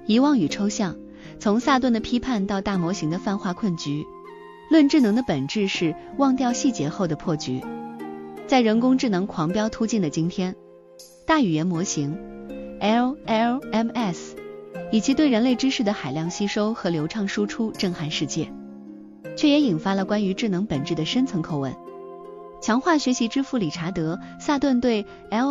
遗忘与抽象，从萨顿的批判到大模型的泛化困局，论智能的本质是忘掉细节后的破局。在人工智能狂飙突进的今天，大语言模型 LLMs 以其对人类知识的海量吸收和流畅输出震撼世界，却也引发了关于智能本质的深层叩问。强化学习之父理查德·萨顿对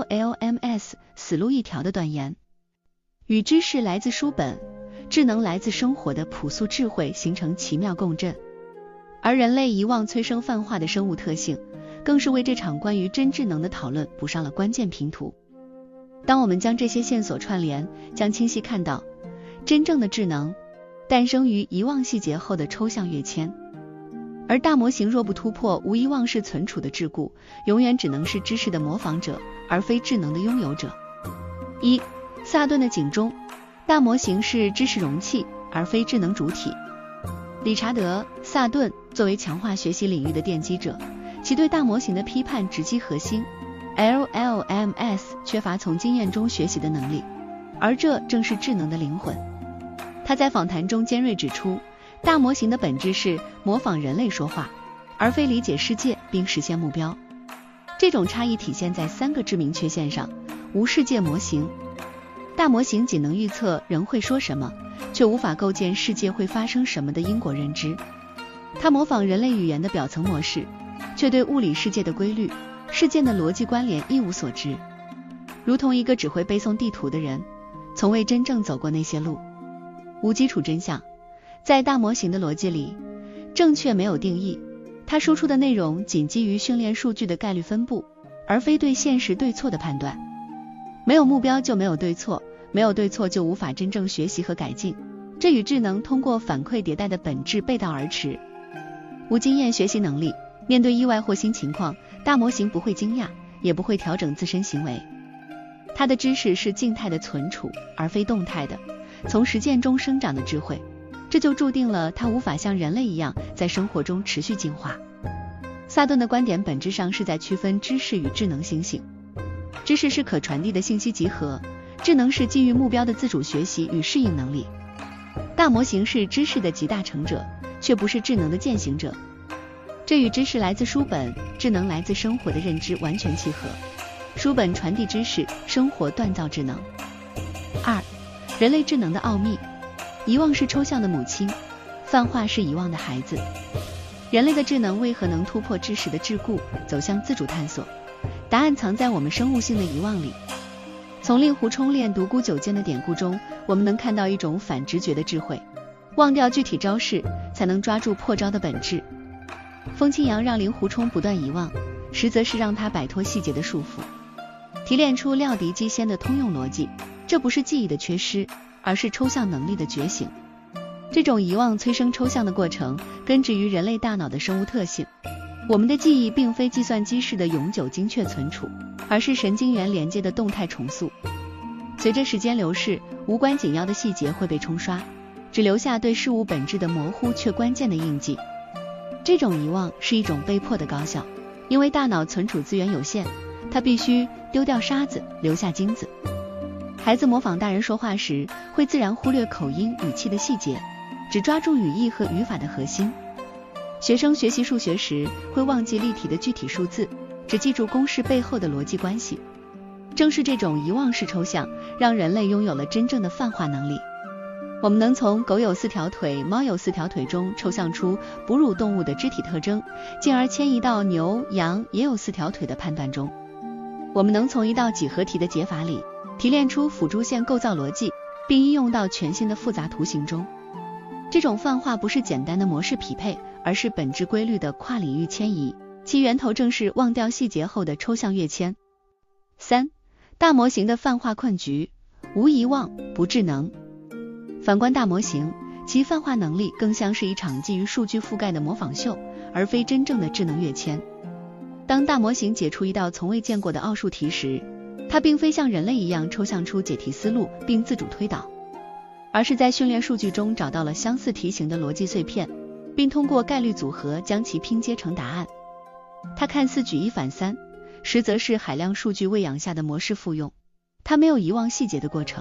LLMs 死路一条的断言，与知识来自书本，智能来自生活的朴素智慧形成奇妙共振，而人类遗忘催生泛化的生物特性，更是为这场关于真智能的讨论补上了关键拼图。当我们将这些线索串联，将清晰看到，真正的智能诞生于遗忘细节后的抽象跃迁，而大模型若不突破无遗忘式存储的桎梏，永远只能是知识的模仿者，而非智能的拥有者。一、萨顿的警钟，大模型是知识容器，而非智能主体。理查德·萨顿作为强化学习领域的奠基者，其对大模型的批判直击核心。LLMs 缺乏从经验中学习的能力，而这正是智能的灵魂。他在访谈中尖锐指出，大模型的本质是模仿人类说话，而非理解世界并实现目标。这种差异体现在3个致命缺陷上：无世界模型，大模型仅能预测人会说什么，却无法构建世界会发生什么的因果认知。它模仿人类语言的表层模式，却对物理世界的规律、事件的逻辑关联一无所知，如同一个只会背诵地图的人，从未真正走过那些路。无基础真相，在大模型的逻辑里，正确没有定义，它输出的内容仅基于训练数据的概率分布，而非对现实对错的判断。没有目标就没有对错，没有对错就无法真正学习和改进，这与智能通过反馈迭代的本质背道而驰。无经验学习能力，面对意外或新情况，大模型不会惊讶，也不会调整自身行为。它的知识是静态的存储，而非动态的，从实践中生长的智慧，这就注定了它无法像人类一样在生活中持续进化。萨顿的观点本质上是在区分知识与智能星星。知识是可传递的信息集合，智能是基于目标的自主学习与适应能力。大模型是知识的集大成者，却不是智能的践行者。这与知识来自书本，智能来自生活的认知完全契合。书本传递知识，生活锻造智能。2、人类智能的奥秘。遗忘是抽象的母亲，泛化是遗忘的孩子。人类的智能为何能突破知识的桎梏，走向自主探索？答案藏在我们生物性的遗忘里。从令狐冲练独孤九剑的典故中，我们能看到一种反直觉的智慧，忘掉具体招式，才能抓住破招的本质。风清扬让令狐冲不断遗忘，实则是让他摆脱细节的束缚，提炼出料敌机先的通用逻辑。这不是记忆的缺失，而是抽象能力的觉醒。这种遗忘催生抽象的过程，根植于人类大脑的生物特性。我们的记忆并非计算机式的永久精确存储，而是神经元连接的动态重塑。随着时间流逝，无关紧要的细节会被冲刷，只留下对事物本质的模糊却关键的印记。这种遗忘是一种被迫的高效，因为大脑存储资源有限，它必须丢掉沙子，留下金子。孩子模仿大人说话时，会自然忽略口音、语气的细节，只抓住语义和语法的核心。学生学习数学时，会忘记例题的具体数字，只记住公式背后的逻辑关系。正是这种遗忘式抽象，让人类拥有了真正的泛化能力。我们能从狗有4条腿，猫有4条腿中抽象出哺乳动物的肢体特征，进而迁移到牛、羊也有4条腿的判断中。我们能从一道几何题的解法里提炼出辅助线构造逻辑，并应用到全新的复杂图形中。这种泛化不是简单的模式匹配，而是本质规律的跨领域迁移，其源头正是忘掉细节后的抽象跃迁。3、大模型的泛化困局，无遗忘，不智能。反观大模型，其泛化能力更像是一场基于数据覆盖的模仿秀，而非真正的智能跃迁。当大模型解出一道从未见过的奥数题时，它并非像人类一样抽象出解题思路并自主推导，而是在训练数据中找到了相似题型的逻辑碎片，并通过概率组合将其拼接成答案。它看似举一反三，实则是海量数据喂养下的模式复用。它没有遗忘细节的过程，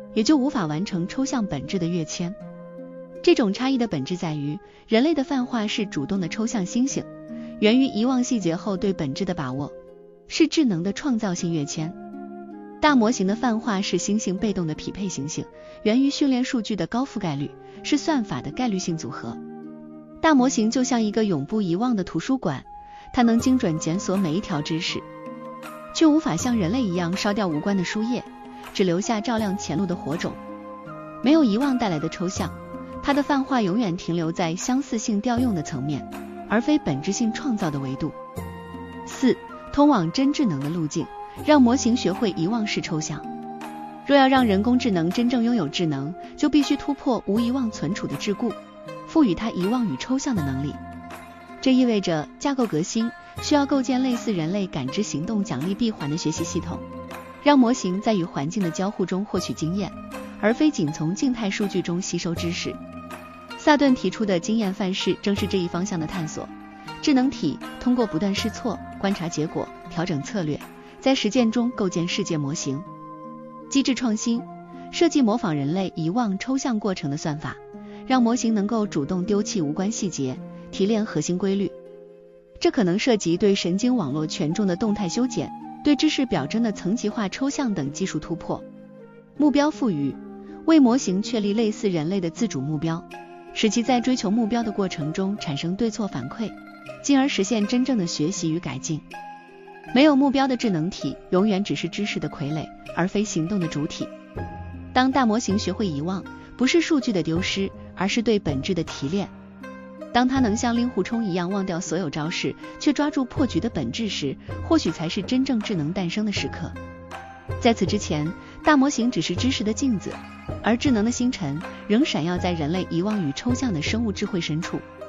也就无法完成抽象本质的跃迁。这种差异的本质在于，人类的泛化是主动的抽象心性，源于遗忘细节后对本质的把握，是智能的创造性跃迁。大模型的泛化是心性被动的匹配行性，源于训练数据的高覆盖率，是算法的概率性组合。大模型就像一个永不遗忘的图书馆，它能精准检索每一条知识，却无法像人类一样烧掉无关的书页，只留下照亮前路的火种。没有遗忘带来的抽象，它的泛化永远停留在相似性调用的层面，而非本质性创造的维度。4. 通往真智能的路径，让模型学会遗忘式抽象。若要让人工智能真正拥有智能，就必须突破无遗忘存储的桎梏，赋予它遗忘与抽象的能力。这意味着架构革新需要构建类似人类感知行动奖励闭环的学习系统，让模型在与环境的交互中获取经验，而非仅从静态数据中吸收知识。萨顿提出的经验范式正是这一方向的探索。智能体通过不断试错、观察结果、调整策略，在实践中构建世界模型。机制创新设计模仿人类遗忘抽象过程的算法，让模型能够主动丢弃无关细节，提炼核心规律。这可能涉及对神经网络权重的动态修剪，对知识表征的层级化抽象等技术突破。目标赋予为模型确立类似人类的自主目标，使其在追求目标的过程中产生对错反馈，进而实现真正的学习与改进。没有目标的智能体永远只是知识的傀儡，而非行动的主体。当大模型学会遗忘，不是数据的丢失，而是对本质的提炼。当它能像令狐冲一样忘掉所有招式，却抓住破局的本质时，或许才是真正智能诞生的时刻。在此之前，大模型只是知识的镜子，而智能的星辰仍闪耀在人类遗忘与抽象的生物智慧深处。